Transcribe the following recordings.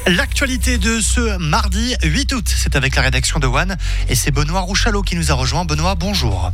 L'actualité de ce mardi 8 août, c'est avec la rédaction de One et c'est Benoît Rouchalot qui nous a rejoint. Benoît, bonjour.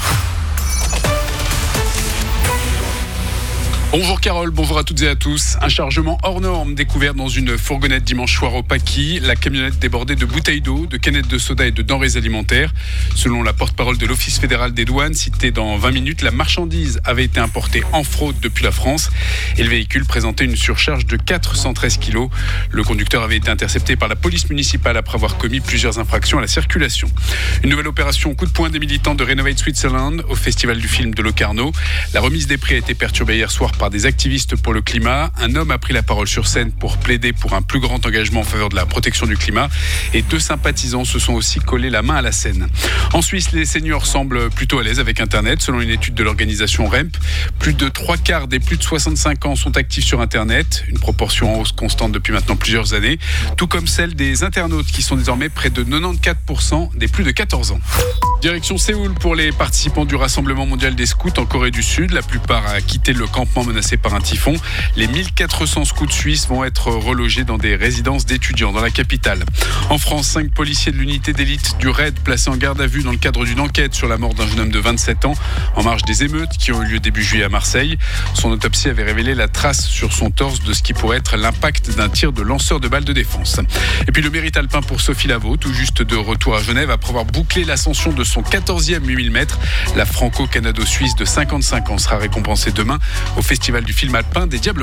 Bonjour Carole, bonjour à toutes et à tous. Un chargement hors norme découvert dans une fourgonnette dimanche soir au Paquis. La camionnette débordait de bouteilles d'eau, de canettes de soda et de denrées alimentaires. Selon la porte-parole de l'Office fédéral des douanes, citée dans 20 minutes, la marchandise avait été importée en fraude depuis la France et le véhicule présentait une surcharge de 413 kilos. Le conducteur avait été intercepté par la police municipale après avoir commis plusieurs infractions à la circulation. Une nouvelle opération coup de poing des militants de Renovate Switzerland au Festival du film de Locarno. La remise des prix a été perturbée hier soir par des activistes pour le climat. Un homme a pris la parole sur scène pour plaider pour un plus grand engagement en faveur de la protection du climat et 2 sympathisants se sont aussi collés la main à la scène. En Suisse, les seniors semblent plutôt à l'aise avec Internet. Selon une étude de l'organisation REMP, plus de 3/4 des plus de 65 ans sont actifs sur Internet, une proportion en hausse constante depuis maintenant plusieurs années, tout comme celle des internautes qui sont désormais près de 94% des plus de 14 ans. Direction Séoul pour les participants du Rassemblement mondial des scouts en Corée du Sud. La plupart a quitté le campement menacé par un typhon. Les 1400 scouts suisses vont être relogés dans des résidences d'étudiants dans la capitale. En France, 5 policiers de l'unité d'élite du RAID placés en garde à vue dans le cadre d'une enquête sur la mort d'un jeune homme de 27 ans en marge des émeutes qui ont eu lieu début juillet à Marseille. Son autopsie avait révélé la trace sur son torse de ce qui pourrait être l'impact d'un tir de lanceur de balles de défense. Et puis le mérite alpin pour Sophie Lavaux, tout juste de retour à Genève après avoir bouclé l'ascension de son 14e 8000 mètres. La franco-canado-suisse de 55 ans sera récompensée demain au Festival du film alpin des Diables.